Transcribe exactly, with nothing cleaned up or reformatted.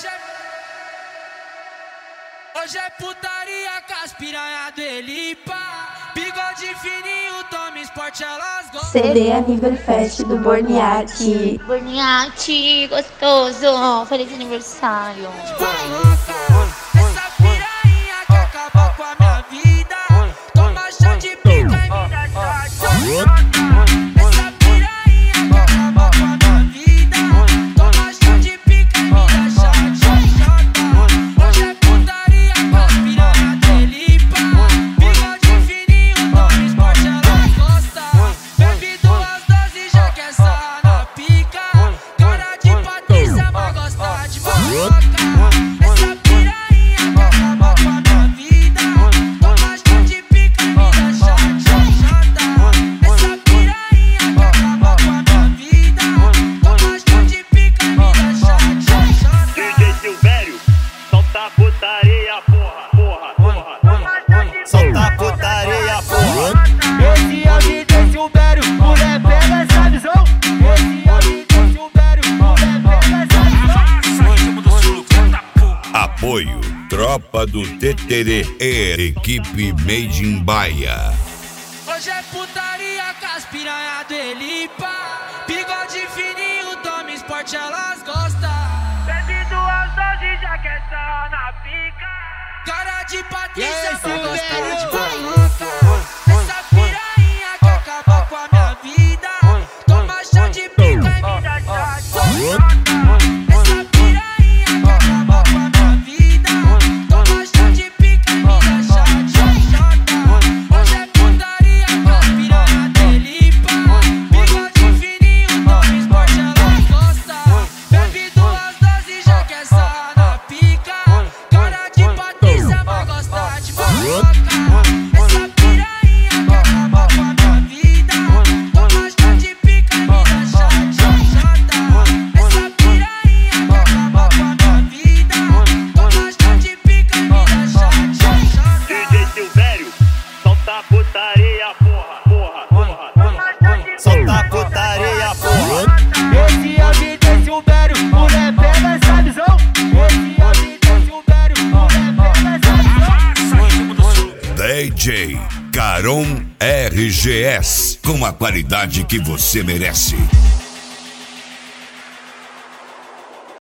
Hoje é... Hoje é putaria com as piranha do Elipa. Bigode fininho, toma esporte, elas gostam. C D Aniverfest do Borniati. Borniati, gostoso. Feliz aniversário. Vai louca, essa piranha que acabou com a minha vida. Toma chá de pica e me dá chá. Essa piranha que acabou com a minha vida. Toma chá de pica e me dá chá. Hoje é putaria com as piranha do Elipa. Bigode fininho, toma esporte, ela gosta. Bebe duas doses, já quer sarrar na pica. Cara de Patrícia, mas gosta de maloca. Essa piranha que acabou com a minha vida. Toma chá de pica e me dá chá, chá, chata. Essa piranha que acabou com a minha vida. Toma chá de pica e me dá chá, chá, chata. D J Silvério, solta a putaria, porra, porra, porra. Solta a putaria, porra. Esse é o D J Silvério, mulher pega essa visão. Esse é o D J Silvério, mulher pega essa visão. Apoio Tropa do Teterê e Equipe Made in Bahia. Hoje é putaria com as piranha do Elipa. Bigode fininho, toma esporte, elas gostam. Bebe duas doses, já quer sarrar na pica. Cara de Patrícia, mas gosta de maluca. Essa piranha que acabou com a minha vida. Toma chá de pica e me dá chá, chá. Essa piranha que acabou com a minha vida. Toma chá de pica e me dá chá, chá, chá. Hoje é putaria com as piranha do Elipa. Bigode fininho, toma esporte, ela gosta. Bebe duas doses, já quer sarrar na pica. Cara de Patrícia, mas gosta de maloca. Essa piranha que acabou com a minha vida. Toma chá de pica e me dá chá, chá, chata. Essa piranha que acabou com a minha vida. Toma chá de pica e me dá chá, chá, chata. D J Silvério, solta a putaria, porra, porra, porra. Solta a putaria, porra. Esse é o D J Silvério, mulher pega essa visão. Esse é o D J Silvério, mulher pega essa visão. D J Caron R G S, com a qualidade que você merece.